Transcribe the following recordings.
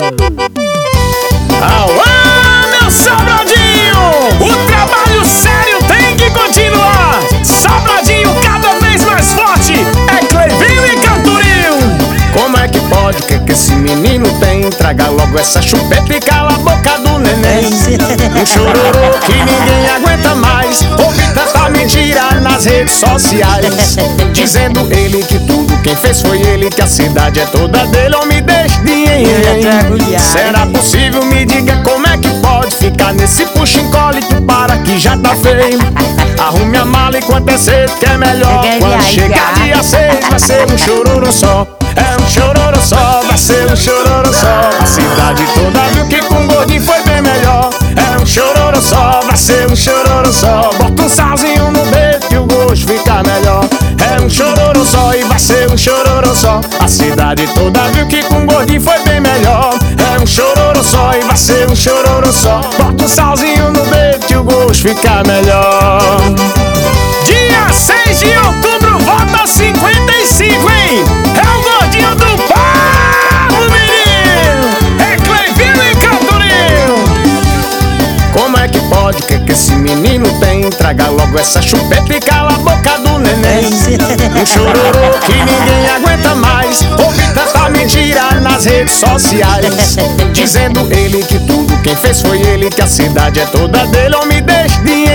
Alô, meu Sobradinho! O trabalho sério tem que continuar! Sobradinho cada vez mais forte! É Cleivinho e Canturinho! Como é que pode? O que esse menino tem? Traga logo essa chupeta e cala a boca do neném. Um chororô que ninguém aguenta mais. Ouvi tanta mentira nas redes sociais, dizendo ele que tudo quem fez foi ele, que a cidade é toda dele. Ou me deixe de será possível? Me diga como é que pode ficar nesse puxa-encolhe que para que já tá feio. Arrume a mala enquanto é cedo que é melhor. Quando chegar dia 6 vai ser um chororô só. É um chororô só, vai ser um chororô só. A cidade toda viu que com o gordinho foi bem melhor. É um chororô só, vai ser um chororô só. Bota um salzinho no dedo que o gosto fica melhor. É um chororô só e vai ser um chororô só. A cidade toda viu que com o gordinho foi bem melhor. É um chororô só e vai ser um chororô só. Bota um salzinho no dedo que o gosto fica melhor. Dia 6 de outubro, vota 55, hein? É o gordinho do povo, menino! É Cleivinho e Canturinho! Como é que pode? O que esse menino tem? Traga logo essa chupeta e cala a boca do neném. Um chororô que ninguém aguenta mais. Ouvi tanta mentira nas redes sociais, dizendo ele que tudo quem fez foi ele, que a cidade é toda dele. Ou me deixe de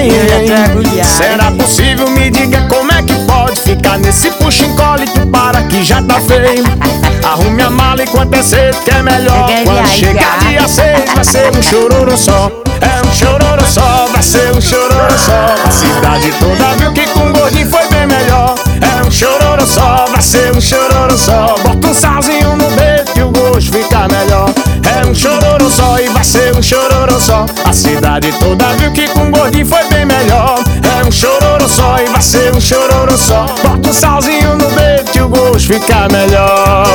será possível? Me diga como é que pode ficar nesse puxa-encolhe que para que já tá feio. Arrume a mala enquanto é cedo que é melhor. Quando chegar dia 6 vai ser um chororô só. É um chororô só, vai ser um chororô só. A cidade toda viu que com o gordinho foi bem melhor. É um chororô só, vai ser um chororô só. Bota um salzinho no dedo que o gosto fica melhor. É um chororô só e vai ser um chororô só. A cidade toda viu que com o gordinho foi bem melhor. É um chororô só e vai ser um chororô só. Bota um salzinho no dedo que o gosto fica melhor.